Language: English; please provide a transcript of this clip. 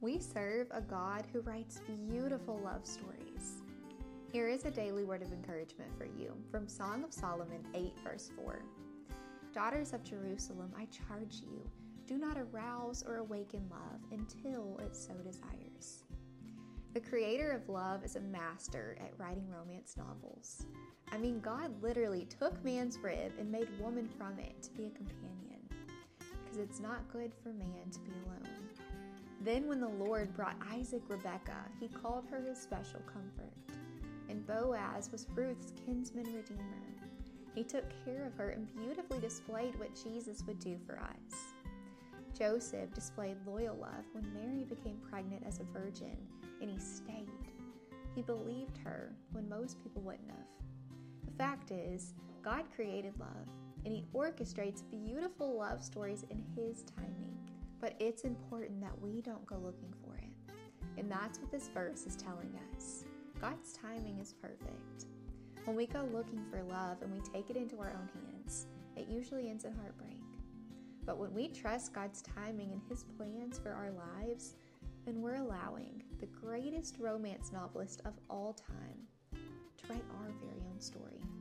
We serve a God who writes beautiful love stories. Here is a daily word of encouragement for you from Song of Solomon 8, verse 4. Daughters of Jerusalem, I charge you, do not arouse or awaken love until it so desires. The creator of love is a master at writing romance novels. God literally took man's rib and made woman from it to be a companion, because it's not good for man to be alone. Then when the Lord brought Isaac Rebekah, he called her his special comfort. And Boaz was Ruth's kinsman redeemer. He took care of her and beautifully displayed what Jesus would do for us. Joseph displayed loyal love when Mary became pregnant as a virgin, and he stayed. He believed her when most people wouldn't have. The fact is, God created love, and he orchestrates beautiful love stories in his timing. But it's important that we don't go looking for it. And that's what this verse is telling us. God's timing is perfect. When we go looking for love and we take it into our own hands, it usually ends in heartbreak. But when we trust God's timing and his plans for our lives, then we're allowing the greatest romance novelist of all time to write our very own story.